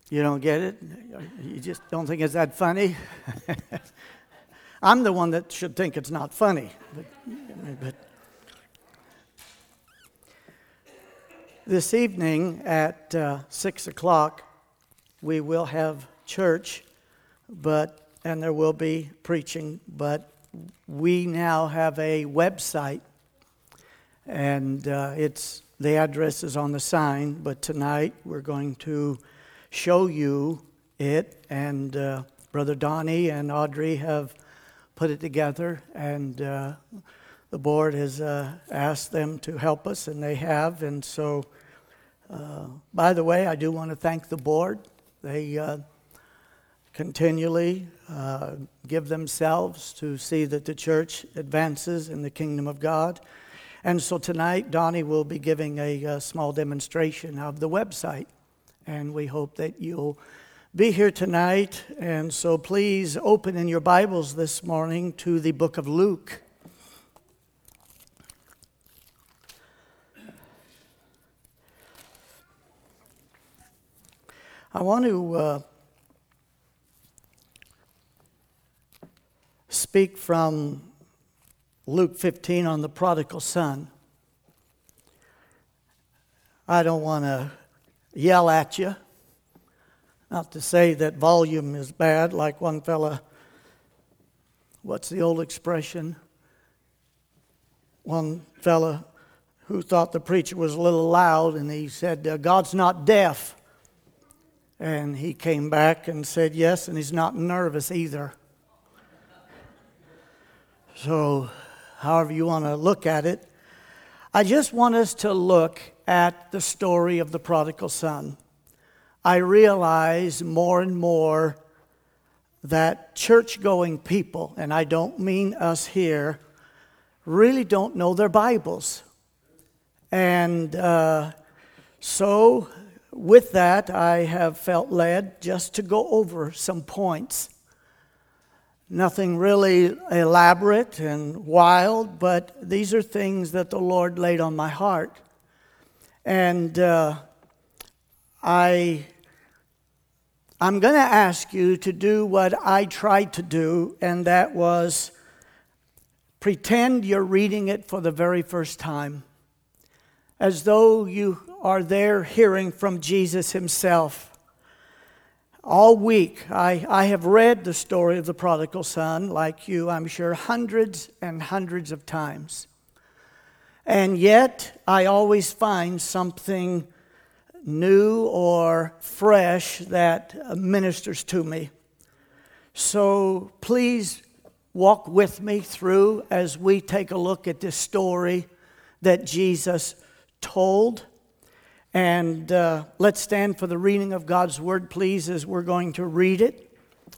You don't get it? You just don't think it's that funny? I'm the one that should think it's not funny. But this evening at 6 o'clock, we will have church, and there will be preaching, but we now have a website, and the address is on the sign, but tonight we're going to show you it, and Brother Donnie and Audrey have put it together, and the board has asked them to help us, and they have. And so, by the way, I do want to thank the board. They continually give themselves to see that the church advances in the kingdom of God. And so tonight, Donnie will be giving a small demonstration of the website. And we hope that you'll be here tonight. And so please open in your Bibles this morning to the book of Luke. I want to speak from Luke 15 on the prodigal son. I don't want to yell at you. Not to say that volume is bad, like one fella, what's the old expression? One fella who thought the preacher was a little loud, and he said, God's not deaf. And he came back and said, yes, and he's not nervous either. So, however you want to look at it, I just want us to look at the story of the prodigal son. I realize more and more that church-going people, and I don't mean us here, really don't know their Bibles. And so with that, I have felt led just to go over some points. Nothing really elaborate and wild, but these are things that the Lord laid on my heart. And I'm going to ask you to do what I tried to do, and that was pretend you're reading it for the very first time, as though you are there hearing from Jesus himself. All week, I have read the story of the prodigal son, like you, I'm sure, hundreds and hundreds of times. And yet, I always find something new or fresh that ministers to me. So please walk with me through as we take a look at this story that Jesus told. And let's stand for the reading of God's word, please, as we're going to read it.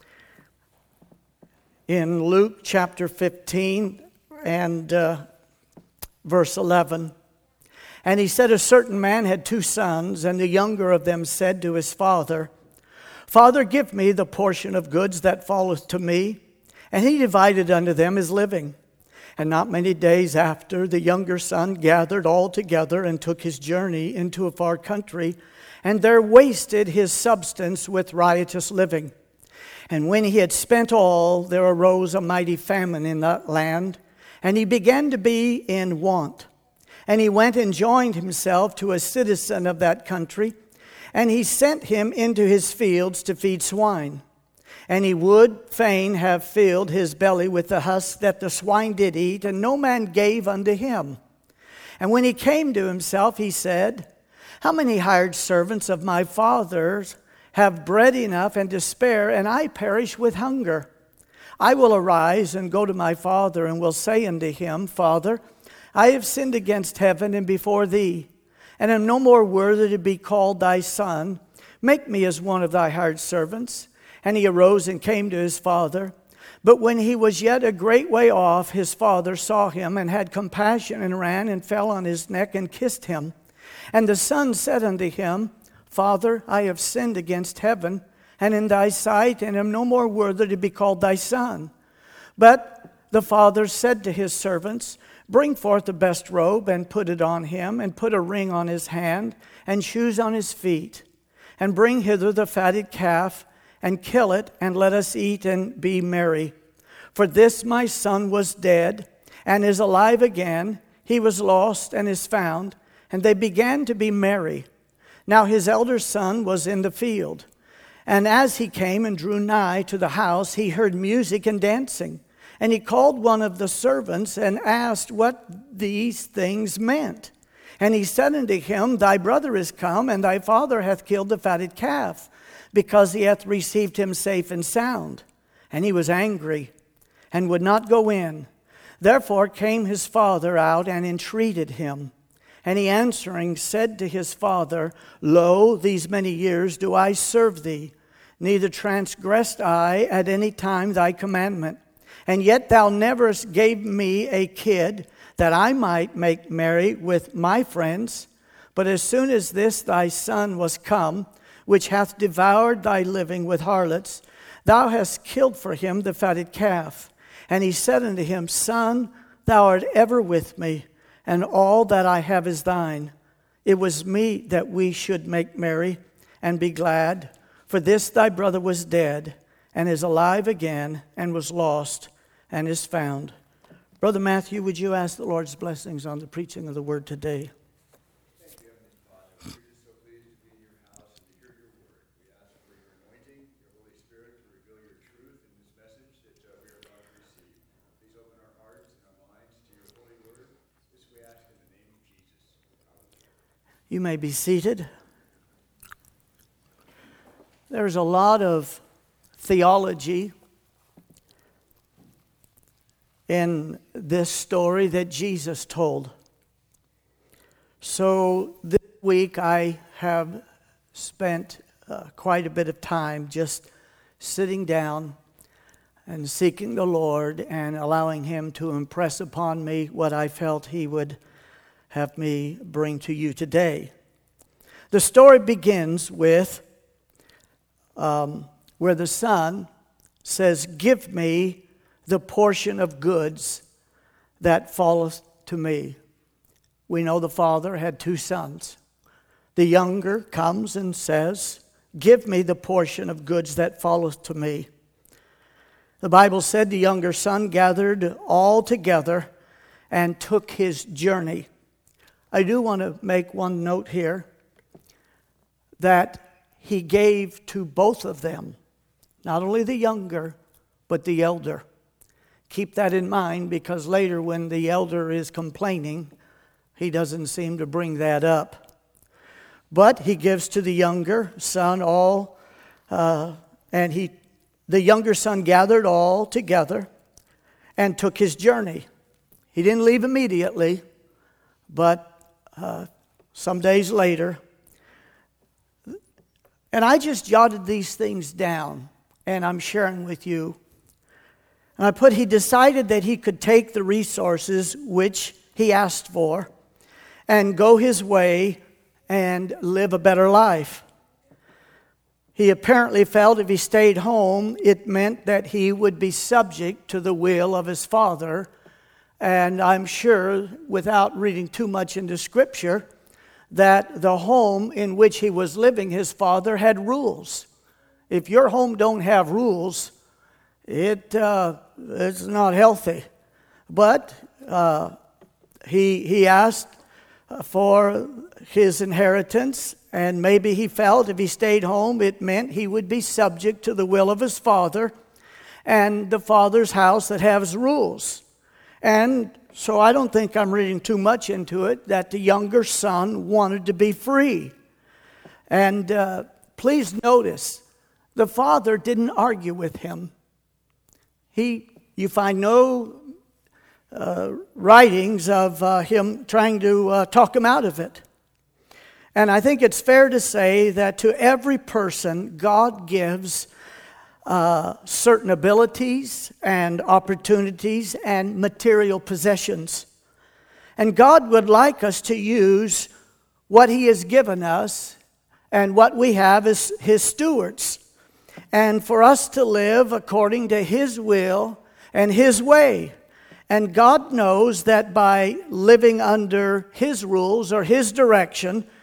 In Luke chapter 15 and verse 11. And he said, a certain man had 2 sons, and the younger of them said to his father, Father, give me the portion of goods that falleth to me. And he divided unto them his living. And not many days after, the younger son gathered all together and took his journey into a far country, and there wasted his substance with riotous living. And when he had spent all, there arose a mighty famine in that land, and he began to be in want. And he went and joined himself to a citizen of that country, and he sent him into his fields to feed swine. And he would fain have filled his belly with the husk that the swine did eat, and no man gave unto him. And when he came to himself, he said, How many hired servants of my father's have bread enough and to spare, and I perish with hunger? I will arise and go to my father, and will say unto him, Father, I have sinned against heaven and before thee, and am no more worthy to be called thy son. Make me as one of thy hired servants. And he arose and came to his father. But when he was yet a great way off, his father saw him and had compassion and ran and fell on his neck and kissed him. And the son said unto him, Father, I have sinned against heaven and in thy sight, and am no more worthy to be called thy son. But the father said to his servants, Bring forth the best robe and put it on him, and put a ring on his hand and shoes on his feet. and bring hither the fatted calf, and kill it, and let us eat and be merry. For this my son was dead, and is alive again. He was lost, and is found. And they began to be merry. Now his elder son was in the field. And as he came and drew nigh to the house, he heard music and dancing. And he called one of the servants, and asked what these things meant. And he said unto him, Thy brother is come, and thy father hath killed the fatted calf, because he hath received him safe and sound. And he was angry, and would not go in. Therefore came his father out, and entreated him. And he answering said to his father, Lo, these many years do I serve thee, neither transgressed I at any time thy commandment. And yet thou never gave me a kid, that I might make merry with my friends. But as soon as this thy son was come, which hath devoured thy living with harlots, thou hast killed for him the fatted calf. And he said unto him, Son, thou art ever with me, and all that I have is thine. It was meet that we should make merry and be glad. For this thy brother was dead, and is alive again, and was lost, and is found. Brother Matthew, would you ask the Lord's blessings on the preaching of the word today? Thank you, Heavenly Father. We're just so pleased to be in your house and to hear your word. We ask for your anointing, your Holy Spirit, to reveal your truth in this message that we are about to receive. Please open our hearts and our minds to your holy word. This we ask in the name of Jesus. You may be seated. There's a lot of theology in this story that Jesus told. So this week I have spent quite a bit of time just sitting down and seeking the Lord and allowing Him to impress upon me what I felt He would have me bring to you today. The story begins with where the son says, Give me the portion of goods that falleth to me. We know the father had two sons. The younger comes and says, Give me the portion of goods that falleth to me. The Bible said the younger son gathered all together and took his journey. I do want to make one note here that he gave to both of them, not only the younger, but the elder. Keep that in mind, because later when the elder is complaining, he doesn't seem to bring that up. But he gives to the younger son all, the younger son gathered all together and took his journey. He didn't leave immediately, but some days later. And I just jotted these things down, and I'm sharing with you. And I put, he decided that he could take the resources which he asked for and go his way and live a better life. He apparently felt if he stayed home, it meant that he would be subject to the will of his father. And I'm sure, without reading too much into Scripture, that the home in which he was living, his father had rules. If your home don't have rules, it's not healthy. But he asked for his inheritance, and maybe he felt if he stayed home, it meant he would be subject to the will of his father and the father's house that has rules. And so I don't think I'm reading too much into it, that the younger son wanted to be free. And please notice, the father didn't argue with him. You find no writings of him trying to talk him out of it. And I think it's fair to say that to every person, God gives certain abilities and opportunities and material possessions. And God would like us to use what He has given us and what we have as His stewards. And for us to live according to His will and His way. And God knows that by living under His rules or His direction,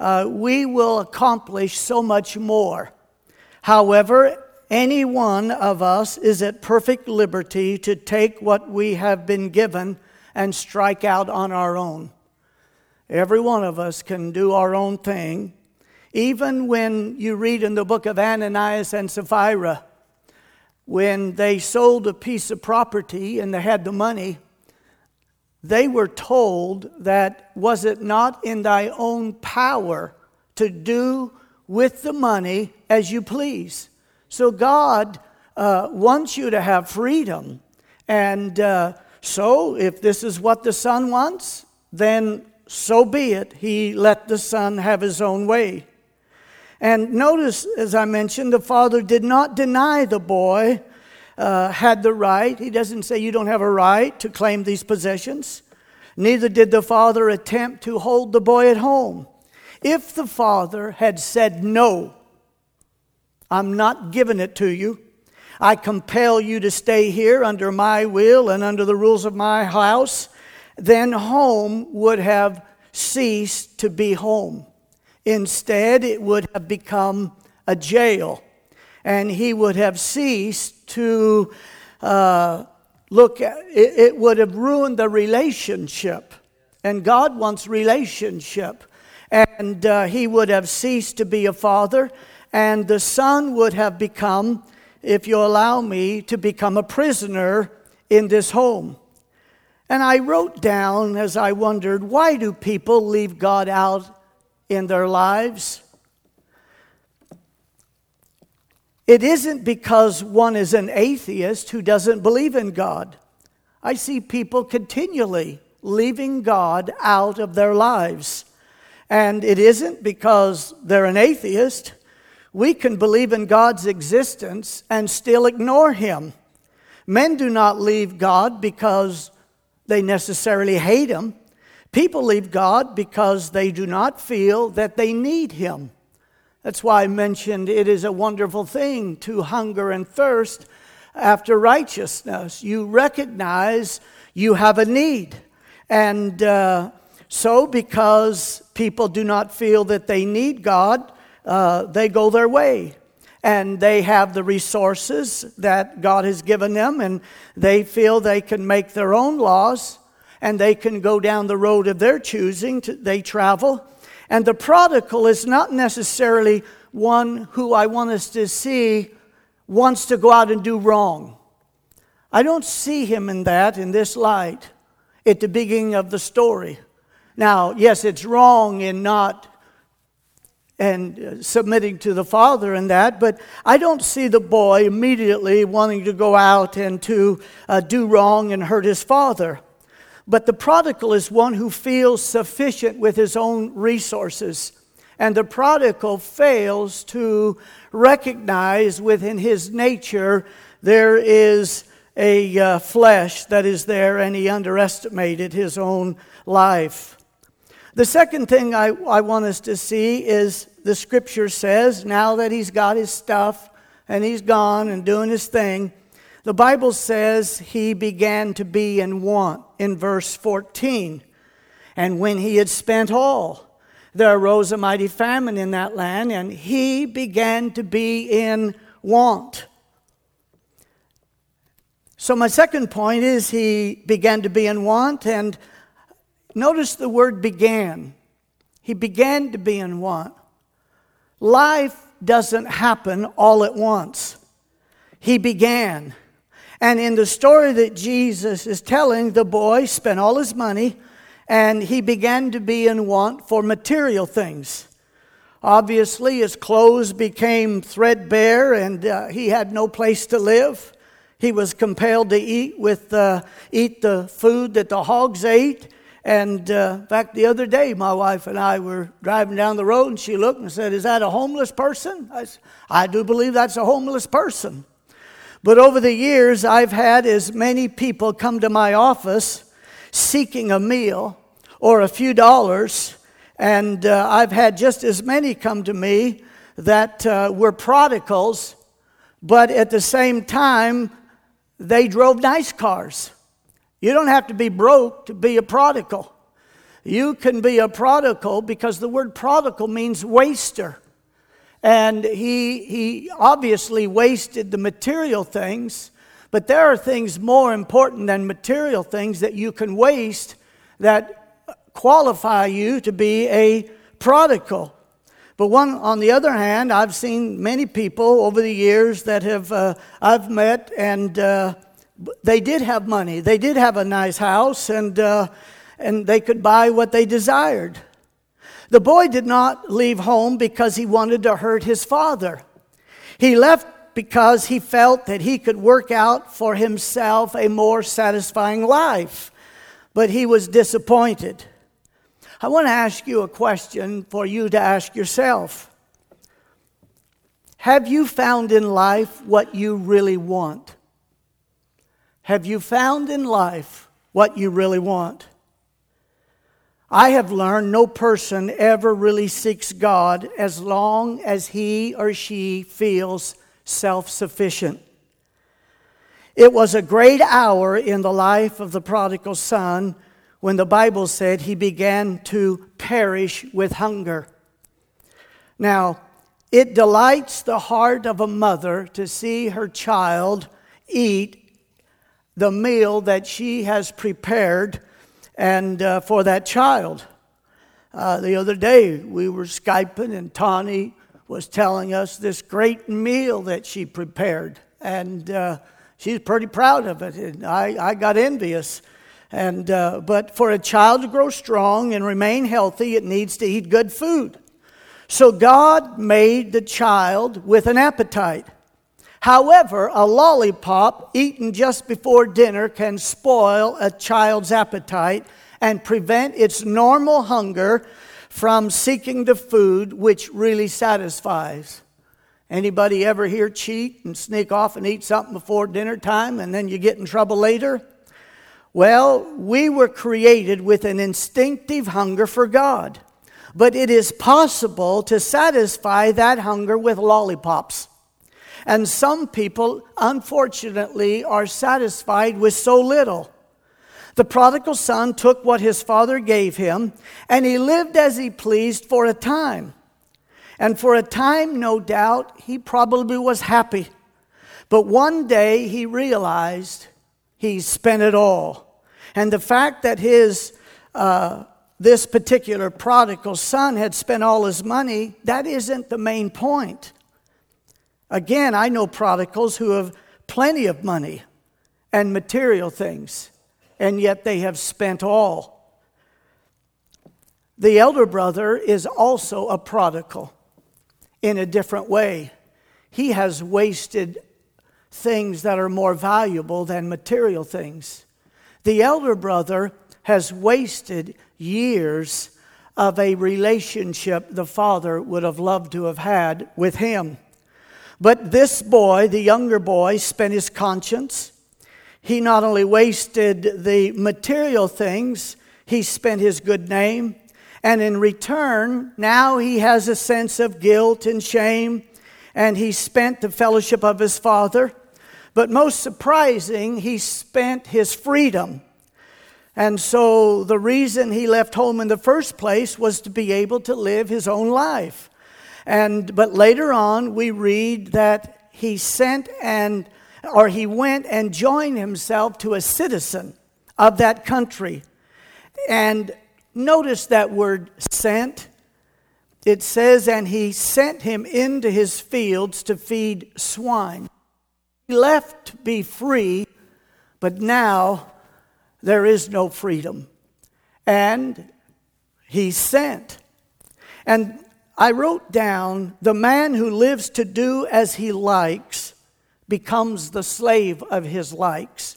we will accomplish so much more. However, any one of us is at perfect liberty to take what we have been given and strike out on our own. Every one of us can do our own thing. Even when you read in the book of Ananias and Sapphira, when they sold a piece of property and they had the money, they were told that, was it not in thy own power to do with the money as you please? So God wants you to have freedom. And so if this is what the Son wants, then so be it. He let the Son have his own way. And notice, as I mentioned, the Father did not deny the boy had the right. He doesn't say you don't have a right to claim these possessions. Neither did the Father attempt to hold the boy at home. If the Father had said, no, I'm not giving it to you, I compel you to stay here under my will and under the rules of my house, then home would have ceased to be home. Instead, it would have become a jail, and he would have ceased to look at it. It would have ruined the relationship, and God wants relationship. And he would have ceased to be a father, and the Son would have become, if you allow me, to become a prisoner in this home. And I wrote down as I wondered, why do people leave God out in their lives? It isn't because one is an atheist who doesn't believe in God. I see people continually leaving God out of their lives. And it isn't because they're an atheist. We can believe in God's existence and still ignore him. Men do not leave God because they necessarily hate him. People leave God because they do not feel that they need him. That's why I mentioned it is a wonderful thing to hunger and thirst after righteousness. You recognize you have a need. And so because people do not feel that they need God, they go their way. And they have the resources that God has given them, and they feel they can make their own laws, and they can go down the road of their choosing. They travel. And the prodigal is not necessarily one who I want us to see wants to go out and do wrong. I don't see him in this light at the beginning of the story. Now, yes, it's wrong in not and submitting to the Father in that, but I don't see the boy immediately wanting to go out and to do wrong and hurt his father. But the prodigal is one who feels sufficient with his own resources. And the prodigal fails to recognize within his nature there is a flesh that is there, and he underestimated his own life. The second thing I want us to see is the scripture says, now that he's got his stuff and he's gone and doing his thing, the Bible says he began to be in want in verse 14. And when he had spent all, there arose a mighty famine in that land, and he began to be in want. So my second point is he began to be in want, and notice the word began. He began to be in want. Life doesn't happen all at once. He began. And in the story that Jesus is telling, the boy spent all his money and he began to be in want for material things. Obviously, his clothes became threadbare and he had no place to live. He was compelled to eat the food that the hogs ate. And in fact, the other day, my wife and I were driving down the road, and she looked and said, "Is that a homeless person?" I said, "I do believe that's a homeless person." But over the years, I've had as many people come to my office seeking a meal or a few dollars, and I've had just as many come to me that were prodigals, but at the same time, they drove nice cars. You don't have to be broke to be a prodigal. You can be a prodigal because the word prodigal means waster. And he obviously wasted the material things, but there are things more important than material things that you can waste that qualify you to be a prodigal. But on the other hand, I've seen many people over the years that I've met, and they did have money. They did have a nice house, and they could buy what they desired. The boy did not leave home because he wanted to hurt his father. He left because he felt that he could work out for himself a more satisfying life. But he was disappointed. I want to ask you a question for you to ask yourself. Have you found in life what you really want? Have you found in life what you really want? I have learned no person ever really seeks God as long as he or she feels self-sufficient. It was a great hour in the life of the prodigal son when the Bible said he began to perish with hunger. Now, it delights the heart of a mother to see her child eat the meal that she has prepared and for that child. The other day we were Skyping, and Tawny was telling us this great meal that she prepared, and she's pretty proud of it, and I got envious. But for a child to grow strong and remain healthy, it needs to eat good food. So God made the child with an appetite. However, a lollipop eaten just before dinner can spoil a child's appetite and prevent its normal hunger from seeking the food which really satisfies. Anybody ever here cheat and sneak off and eat something before dinner time and then you get in trouble later? Well, we were created with an instinctive hunger for God. But it is possible to satisfy that hunger with lollipops. And some people, unfortunately, are satisfied with so little. The prodigal son took what his father gave him, and he lived as he pleased for a time. And for a time, no doubt, he probably was happy. But one day he realized he spent it all. And the fact that this particular prodigal son had spent all his money, that isn't the main point. Again, I know prodigals who have plenty of money and material things, and yet they have spent all. The elder brother is also a prodigal in a different way. He has wasted things that are more valuable than material things. The elder brother has wasted years of a relationship the father would have loved to have had with him. But this boy, the younger boy, spent his conscience. He not only wasted the material things, he spent his good name. And in return, now he has a sense of guilt and shame, and he spent the fellowship of his father. But most surprising, he spent his freedom. And so the reason he left home in the first place was to be able to live his own life. But later on, we read that he went and joined himself to a citizen of that country. And notice that word sent. It says, and he sent him into his fields to feed swine. He left to be free, but now there is no freedom. And he sent. And I wrote down, the man who lives to do as he likes becomes the slave of his likes.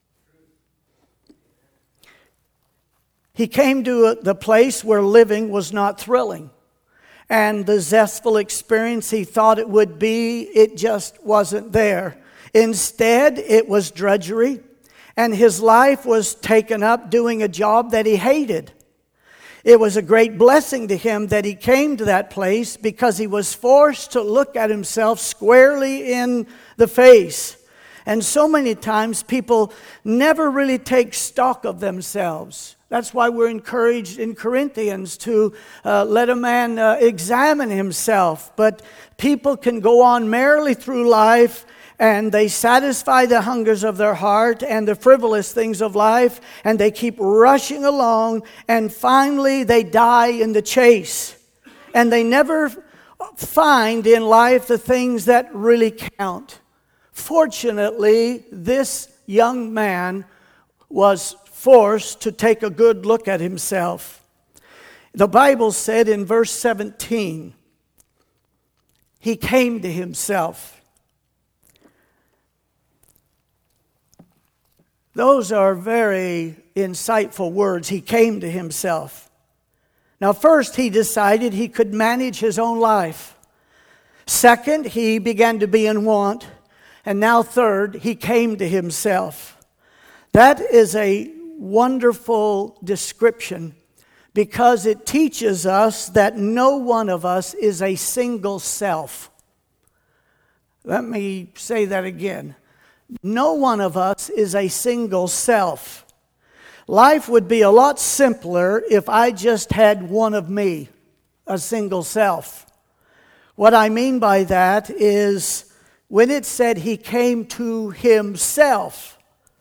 He came to the place where living was not thrilling. And the zestful experience he thought it would be, it just wasn't there. Instead, it was drudgery. And his life was taken up doing a job that he hated. It was a great blessing to him that he came to that place because he was forced to look at himself squarely in the face And so many times people never really take stock of themselves. That's why we're encouraged in Corinthians to let a man examine himself. But people can go on merrily through life, and they satisfy the hungers of their heart and the frivolous things of life, and they keep rushing along, and finally they die in the chase. And they never find in life the things that really count. Fortunately, this young man was forced to take a good look at himself. The Bible said in verse 17, he came to himself. Those are very insightful words. He came to himself. Now, first, he decided he could manage his own life. Second, he began to be in want. And now, third, he came to himself. That is a wonderful description because it teaches us that no one of us is a single self. Let me say that again. No one of us is a single self. Life would be a lot simpler if I just had one of me, a single self. What I mean by that is when it said he came to himself,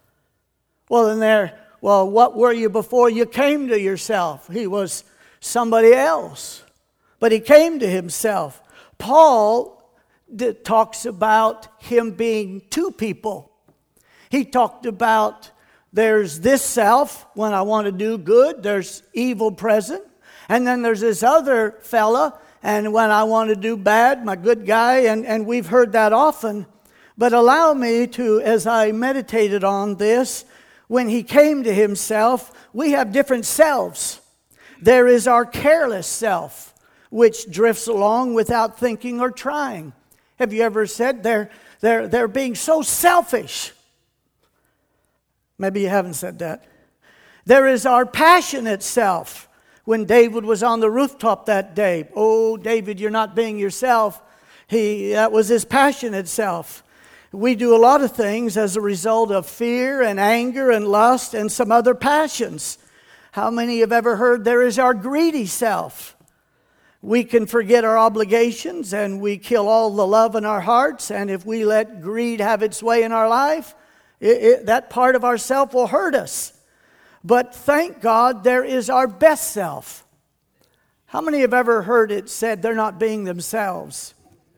what were you before you came to yourself? He was somebody else, but he came to himself. Paul talks about him being two people. He talked about there's this self when I want to do good, there's evil present, and then there's this other fella, and when I want to do bad, my good guy, and we've heard that often. But allow me to, as I meditated on this, when he came to himself, we have different selves. There is our careless self, which drifts along without thinking or trying. Have you ever said they're being so selfish? Maybe you haven't said that. There is our passionate self. When David was on the rooftop that day, oh, David, you're not being yourself. That was his passionate self. We do a lot of things as a result of fear and anger and lust and some other passions. How many have ever heard there is our greedy self? We can forget our obligations and we kill all the love in our hearts. And if we let greed have its way in our life, that part of ourself will hurt us. But thank God there is our best self. How many have ever heard it said they're not being themselves?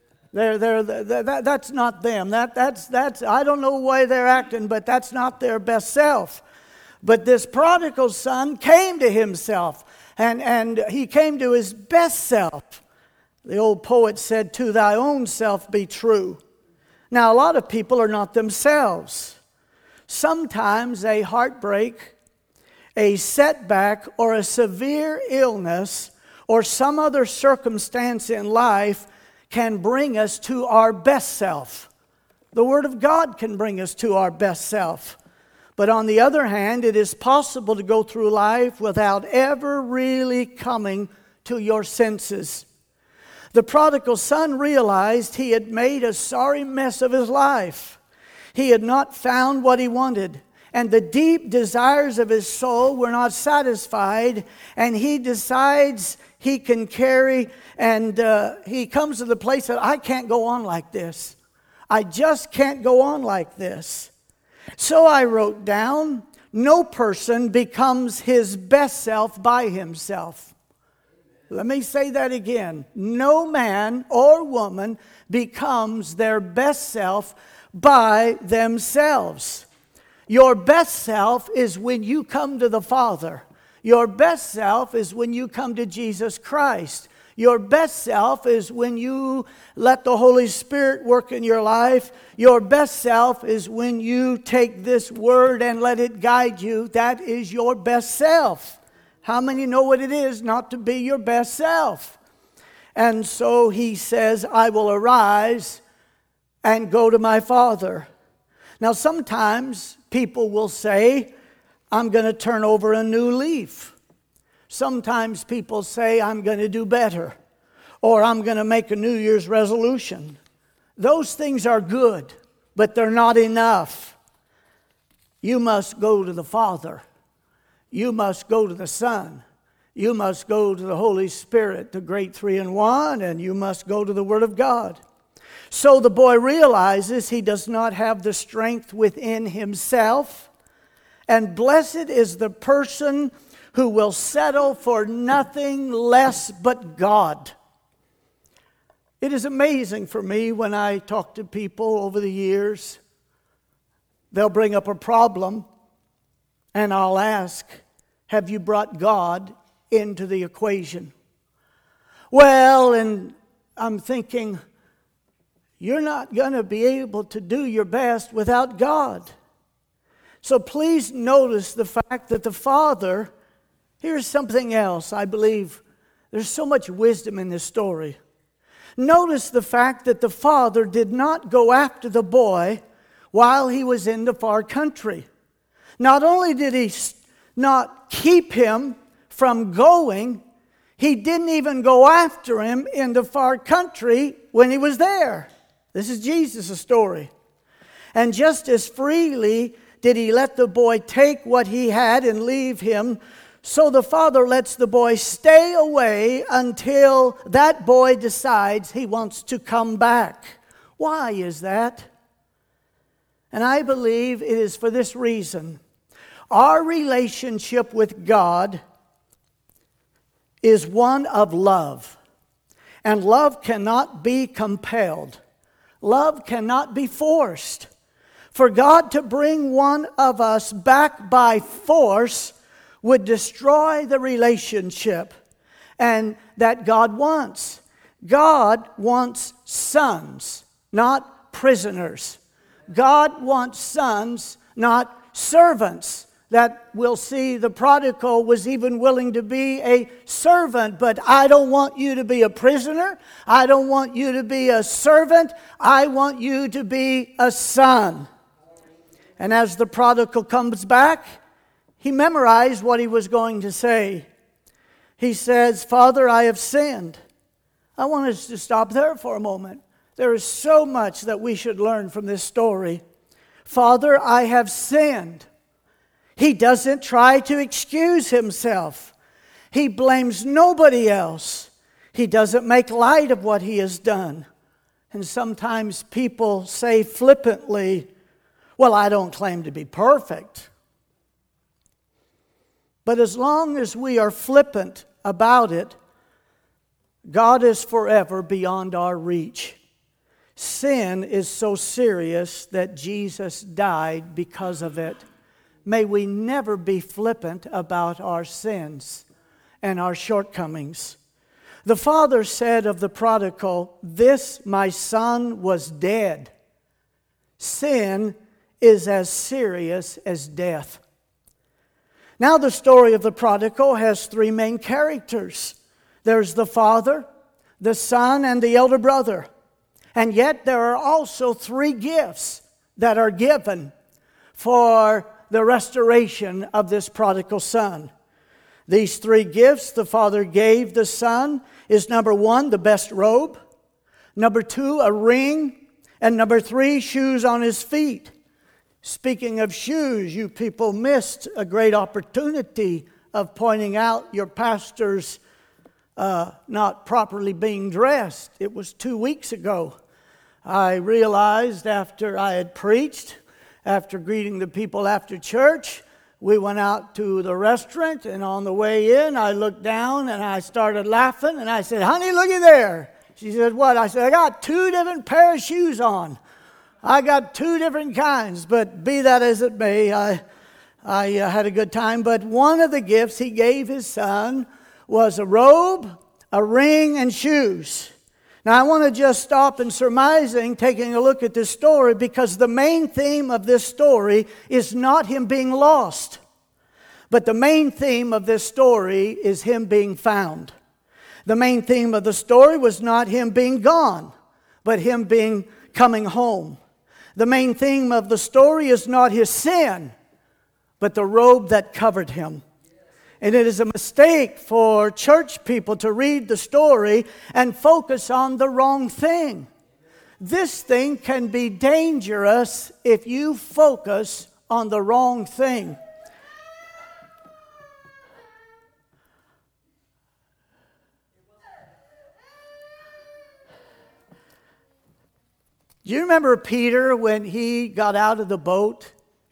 That's not them. That's I don't know why they're acting, but that's not their best self. But this prodigal son came to himself, and he came to his best self. The old poet said, "To thy own self be true." Now, a lot of people are not themselves. Sometimes a heartbreak, a setback, or a severe illness, or some other circumstance in life can bring us to our best self. The Word of God can bring us to our best self. But on the other hand, it is possible to go through life without ever really coming to your senses. The prodigal son realized he had made a sorry mess of his life. He had not found what he wanted, and the deep desires of his soul were not satisfied, and he decides he can carry, and he comes to the place that I can't go on like this. I just can't go on like this. So I wrote down, no person becomes his best self by himself. Let me say that again. No man or woman becomes their best self by themselves. Your best self is when you come to the Father. Your best self is when you come to Jesus Christ. Your best self is when you let the Holy Spirit work in your life. Your best self is when you take this word and let it guide you. That is your best self. How many know what it is not to be your best self? And so he says, I will arise and go to my Father. Now sometimes people will say, I'm going to turn over a new leaf. Sometimes people say, I'm going to do better, or I'm going to make a New Year's resolution. Those things are good. but they're not enough. You must go to the Father. You must go to the Son. You must go to the Holy Spirit, the great three in one, and you must go to the Word of God. So the boy realizes he does not have the strength within himself, and blessed is the person who will settle for nothing less but God. It is amazing for me when I talk to people over the years. They'll bring up a problem, and I'll ask, have you brought God into the equation? Well, and I'm thinking, you're not going to be able to do your best without God. So please notice the fact that the Father, here's something else. I believe there's so much wisdom in this story. Notice the fact that the Father did not go after the boy while he was in the far country. Not only did he not keep him from going, he didn't even go after him in the far country when he was there. This is Jesus' story. And just as freely did he let the boy take what he had and leave him, so the Father lets the boy stay away until that boy decides he wants to come back. Why is that? And I believe it is for this reason. Our relationship with God is one of love. And love cannot be compelled. Love cannot be forced. For God to bring one of us back by force would destroy the relationship and that God wants. God wants sons, not prisoners. God wants sons, not servants. That we'll see the prodigal was even willing to be a servant, but I don't want you to be a prisoner. I don't want you to be a servant. I want you to be a son. And as the prodigal comes back, he memorized what he was going to say. He says, Father, I have sinned. I want us to stop there for a moment. There is so much that we should learn from this story. Father, I have sinned. He doesn't try to excuse himself. He blames nobody else. He doesn't make light of what he has done. And sometimes people say flippantly, well, I don't claim to be perfect. But as long as we are flippant about it, God is forever beyond our reach. Sin is so serious that Jesus died because of it. May we never be flippant about our sins and our shortcomings. The father said of the prodigal, this my son was dead. Sin is as serious as death. Now the story of the prodigal has three main characters. There's the father, the son, and the elder brother. And yet there are also three gifts that are given for the restoration of this prodigal son. These three gifts the father gave the son is number one, the best robe, number two, a ring, and number three, shoes on his feet. Speaking of shoes, you people missed a great opportunity of pointing out your pastor's not properly being dressed. It was 2 weeks ago. I realized after I had preached, after greeting the people after church, we went out to the restaurant, and on the way in, I looked down and I started laughing, and I said, honey, looky there. She said, what? I said, I got 2 different pair of shoes on. I got 2 different kinds, but be that as it may, I had a good time. But one of the gifts he gave his son was a robe, a ring, and shoes. Now, I want to just stop in surmising, taking a look at this story, because the main theme of this story is not him being lost. But the main theme of this story is him being found. The main theme of the story was not him being gone, but him coming home. The main theme of the story is not his sin, but the robe that covered him. And it is a mistake for church people to read the story and focus on the wrong thing. This thing can be dangerous if you focus on the wrong thing. Do you remember Peter when he got out of the boat?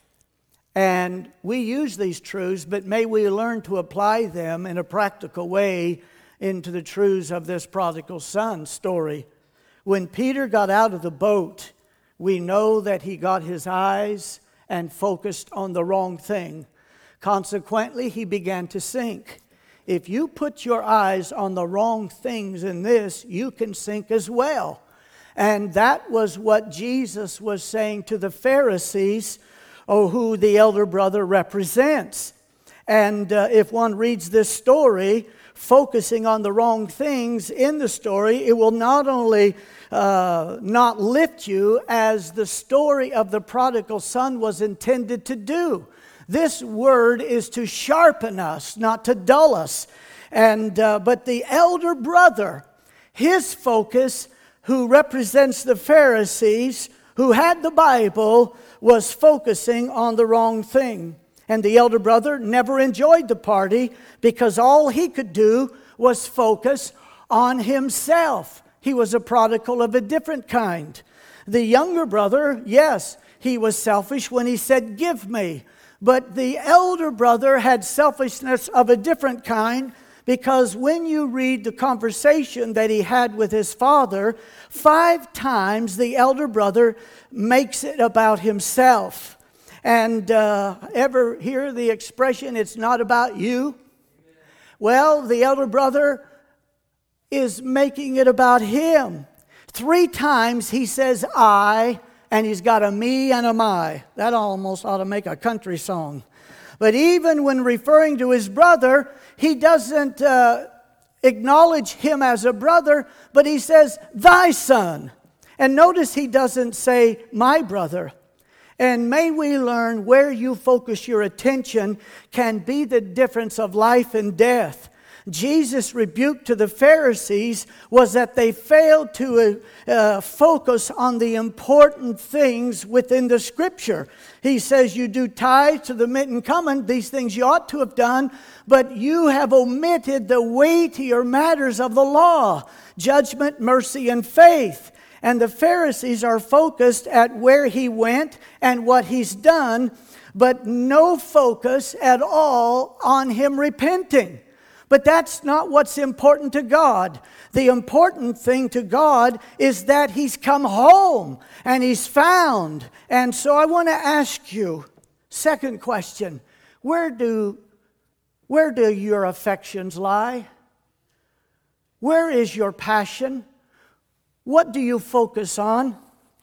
And we use these truths, but may we learn to apply them in a practical way into the truths of this prodigal son story. When Peter got out of the boat, we know that he got his eyes and focused on the wrong thing. Consequently, he began to sink. If you put your eyes on the wrong things in this, you can sink as well. And that was what Jesus was saying to the Pharisees, who the elder brother represents. And if one reads this story, focusing on the wrong things in the story, it will not only not lift you as the story of the prodigal son was intended to do. This word is to sharpen us, not to dull us. And but the elder brother, his focus, who represents the Pharisees, who had the Bible, was focusing on the wrong thing. And the elder brother never enjoyed the party because all he could do was focus on himself. He was a prodigal of a different kind. The younger brother, yes, he was selfish when he said, "Give me." But the elder brother had selfishness of a different kind, because when you read the conversation that he had with his father, 5 times the elder brother makes it about himself. And ever hear the expression, "It's not about you"? Well, the elder brother is making it about him. 3 times he says "I," and he's got a "me" and a "my." That almost ought to make a country song. But even when referring to his brother, he doesn't acknowledge him as a brother, but he says, "Thy son." And notice he doesn't say "my brother." And may we learn where you focus your attention can be the difference of life and death. Jesus' rebuke to the Pharisees was that they failed to focus on the important things within the Scripture. He says, "You do tithe to the mint and cumin, these things you ought to have done, but you have omitted the weightier matters of the law, judgment, mercy, and faith." And the Pharisees are focused at where he went and what he's done, but no focus at all on him repenting. But that's not what's important to God. The important thing to God is that he's come home and he's found. And so I want to ask you, second question, where do your affections lie? Where is your passion? What do you focus on?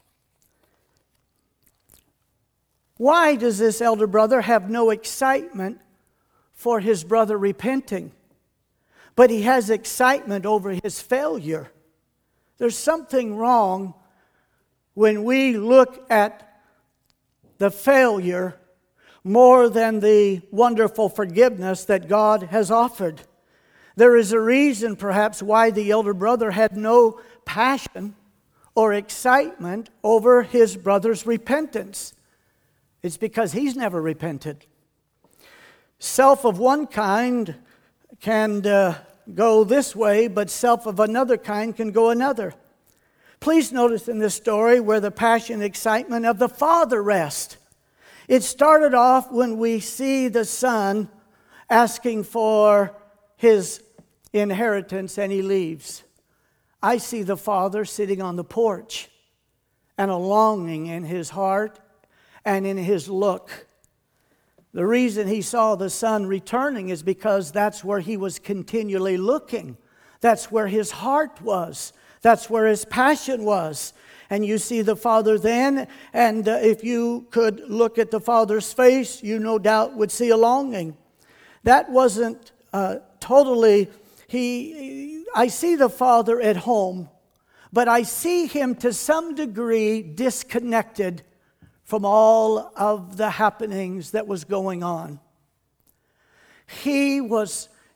Why does this elder brother have no excitement for his brother repenting? But he has excitement over his failure. There's something wrong when we look at the failure more than the wonderful forgiveness that God has offered. There is a reason, perhaps, why the elder brother had no passion or excitement over his brother's repentance. It's because he's never repented. Self of one kind can go this way, but self of another kind can go another. Please notice in this story where the passion and excitement of the father rest. It started off when we see the son asking for his inheritance and he leaves. I see the father sitting on the porch and a longing in his heart and in his look. The reason he saw the son returning is because that's where he was continually looking. That's where his heart was. That's where his passion was. And you see the father then, and if you could look at the father's face, you no doubt would see a longing. That wasn't totally... I see the father at home, but I see him to some degree disconnected from all of the happenings that was going on. He was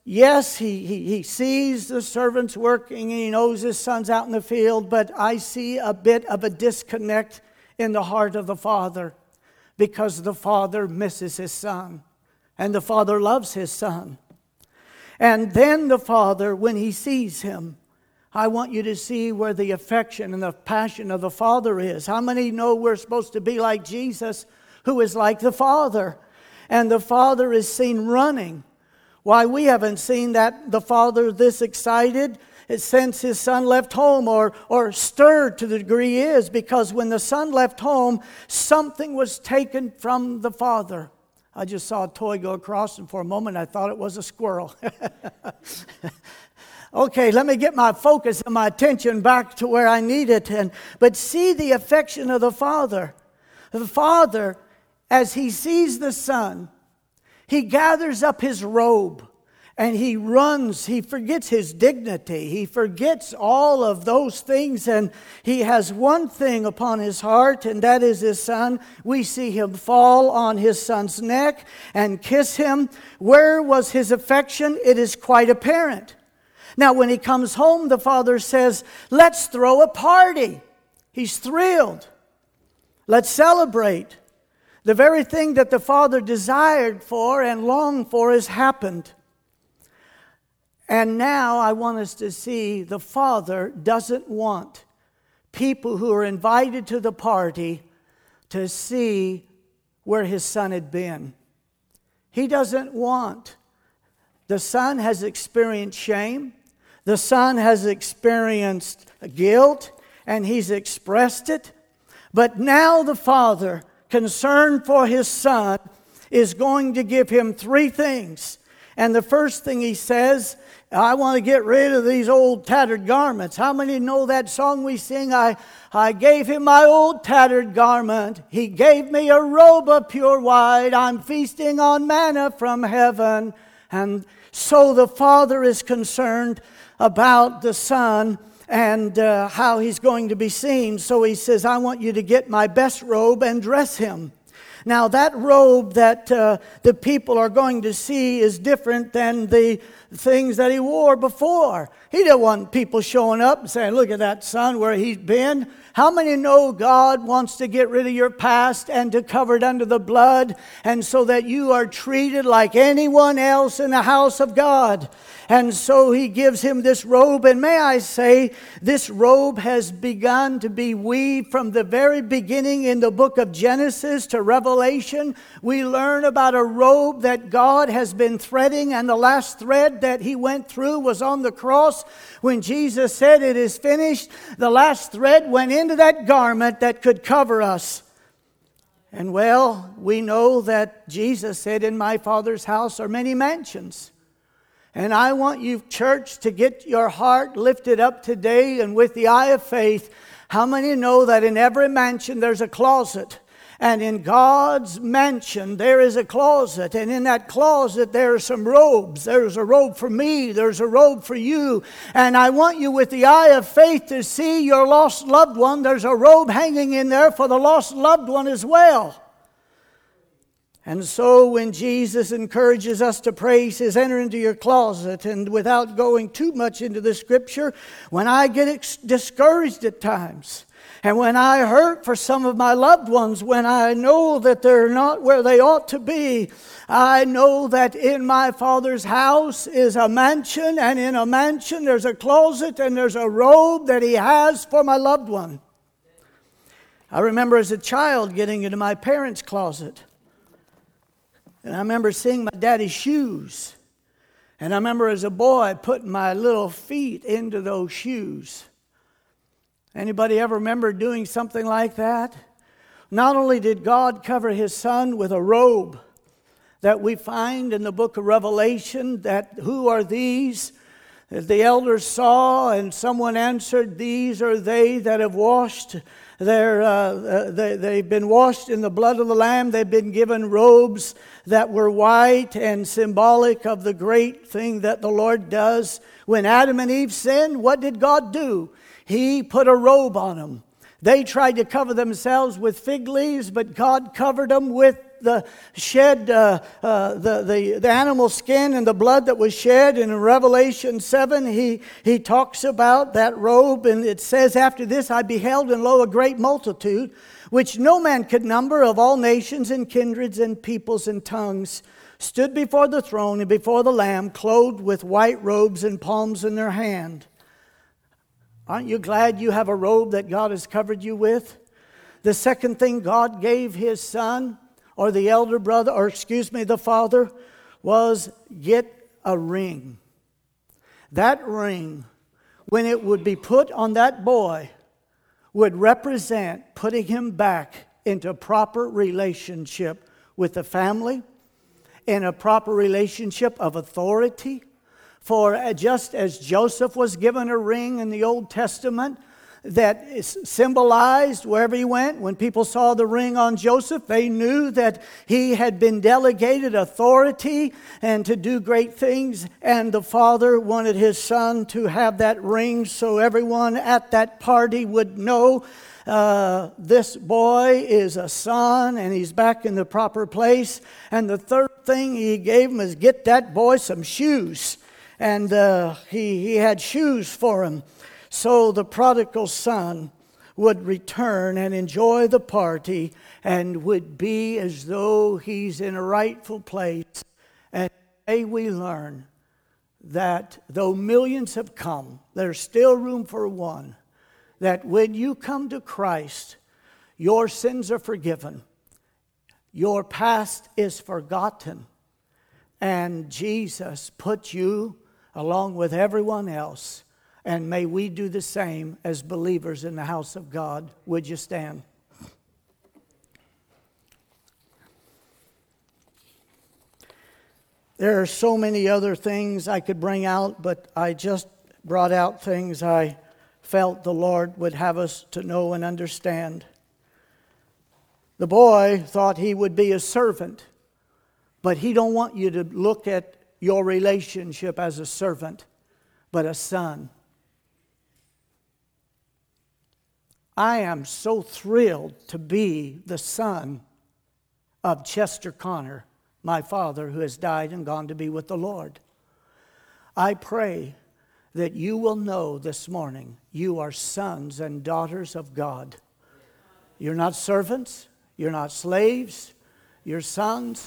yes, he sees the servants working and he knows his son's out in the field, but I see a bit of a disconnect in the heart of the father because the father misses his son and the father loves his son. And then the father, when he sees him, I want you to see where the affection and the passion of the Father is. How many know we're supposed to be like Jesus, who is like the Father? And the Father is seen running. Why we haven't seen that the Father this excited since his son left home or stirred to the degree he is, because when the son left home, something was taken from the Father. I just saw a toy go across, and for a moment I thought it was a squirrel. Okay, let me get my focus and my attention back to where I need it. But see the affection of the Father. The Father, as he sees the Son, he gathers up his robe and he runs. He forgets his dignity. He forgets all of those things, and he has one thing upon his heart, and that is his son. We see him fall on his son's neck and kiss him. Where was his affection? It is quite apparent. Now, when he comes home, the father says, let's throw a party. He's thrilled. Let's celebrate. The very thing that the father desired for and longed for has happened. And now I want us to see the father doesn't want people who are invited to the party to see where his son had been. He doesn't want. The son has experienced shame. The son has experienced guilt, and he's expressed it. But now the father, concerned for his son, is going to give him three things. And the first thing he says, I want to get rid of these old tattered garments. How many know that song we sing? I gave him my old tattered garment. He gave me a robe of pure white. I'm feasting on manna from heaven. And so the father is concerned about the son and how he's going to be seen. So he says, I want you to get my best robe and dress him. Now that robe that the people are going to see is different than the things that he wore before. He didn't want people showing up and saying, look at that son, where he's been. How many know God wants to get rid of your past and to cover it under the blood, and so that you are treated like anyone else in the house of God? And so he gives him this robe, and may I say, this robe has begun to be weaved from the very beginning in the book of Genesis to Revelation. We learn about a robe that God has been threading, and the last thread that he went through was on the cross. When Jesus said, it is finished, the last thread went into that garment that could cover us. And well, we know that Jesus said, in my Father's house are many mansions. And I want you, church, to get your heart lifted up today and with the eye of faith. How many know that in every mansion there's a closet? And in God's mansion there is a closet. And in that closet there are some robes. There's a robe for me. There's a robe for you. And I want you with the eye of faith to see your lost loved one. There's a robe hanging in there for the lost loved one as well. And so when Jesus encourages us to pray, he says, enter into your closet. And without going too much into the scripture, when I get discouraged at times, and when I hurt for some of my loved ones, when I know that they're not where they ought to be, I know that in my Father's house is a mansion, and in a mansion there's a closet and there's a robe that he has for my loved one. I remember as a child getting into my parents' closet. And I remember seeing my daddy's shoes. And I remember as a boy putting my little feet into those shoes. Anybody ever remember doing something like that? Not only did God cover his son with a robe that we find in the book of Revelation, that who are these? The elders saw, and someone answered, these are they that have washed they've been washed in the blood of the Lamb. They've been given robes that were white and symbolic of the great thing that the Lord does. When Adam and Eve sinned, what did God do? He put a robe on them. They tried to cover themselves with fig leaves, but God covered them with the shed, the animal skin and the blood that was shed. And in Revelation 7, he talks about that robe. And it says, after this I beheld, and lo, a great multitude, which no man could number, of all nations and kindreds and peoples and tongues, stood before the throne and before the Lamb, clothed with white robes and palms in their hand. Aren't you glad you have a robe that God has covered you with? The second thing God gave His son, or the elder brother, or the father, was get a ring. That ring, when it would be put on that boy, would represent putting him back into a proper relationship with the family, in a proper relationship of authority. For just as Joseph was given a ring in the Old Testament that is symbolized wherever he went, when people saw the ring on Joseph, they knew that he had been delegated authority and to do great things. And the father wanted his son to have that ring so everyone at that party would know this boy is a son and he's back in the proper place. And the third thing he gave him is get that boy some shoes. And he had shoes for him. So the prodigal son would return and enjoy the party and would be as though he's in a rightful place. And today we learn that though millions have come, there's still room for one. That when you come to Christ, your sins are forgiven. Your past is forgotten. And Jesus put you along with everyone else. And may we do the same as believers in the house of God. Would you stand? There are so many other things I could bring out, but I just brought out things I felt the Lord would have us to know and understand. The boy thought he would be a servant, but he don't want you to look at your relationship as a servant, but a son. I am so thrilled to be the son of Chester Connor, my father, who has died and gone to be with the Lord. I pray that you will know this morning you are sons and daughters of God. You're not servants. You're not slaves. You're sons.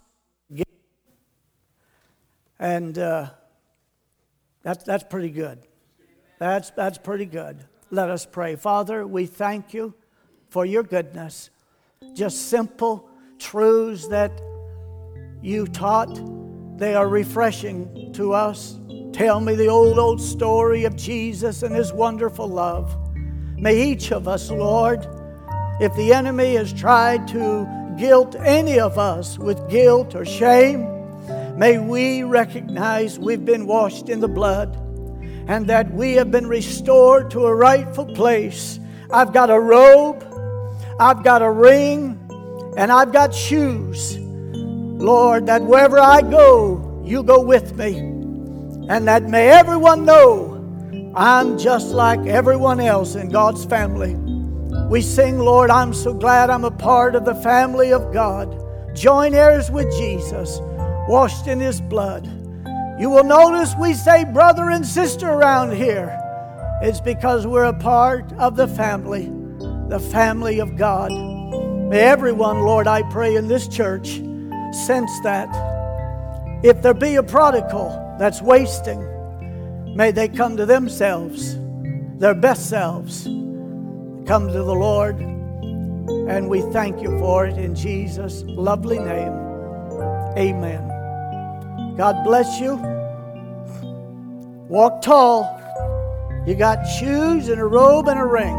And that's pretty good. That's pretty good. Let us pray. Father, we thank you for your goodness. Just simple truths that you taught. They are refreshing to us. Tell me the old story of Jesus and His wonderful love. May each of us, Lord, if the enemy has tried to guilt any of us with guilt or shame, may we recognize we've been washed in the blood and that we have been restored to a rightful place. I've got a robe, I've got a ring, and I've got shoes. Lord, that wherever I go, you go with me. And that may everyone know I'm just like everyone else in God's family. We sing, Lord, I'm so glad I'm a part of the family of God. Joint heirs with Jesus, washed in His blood. You will notice we say brother and sister around here. It's because we're a part of the family of God. May everyone, Lord, I pray in this church, sense that. If there be a prodigal that's wasting, may they come to themselves, their best selves, come to the Lord. And we thank you for it in Jesus' lovely name. Amen. God bless you. Walk tall. You got shoes and a robe and a ring.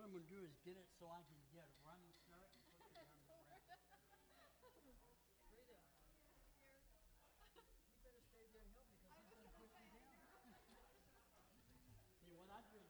I'm going to do is get it so I can get a running start and push it down the ramp. Rita, you better stay there and help me because he's going to push me down. See, what I do is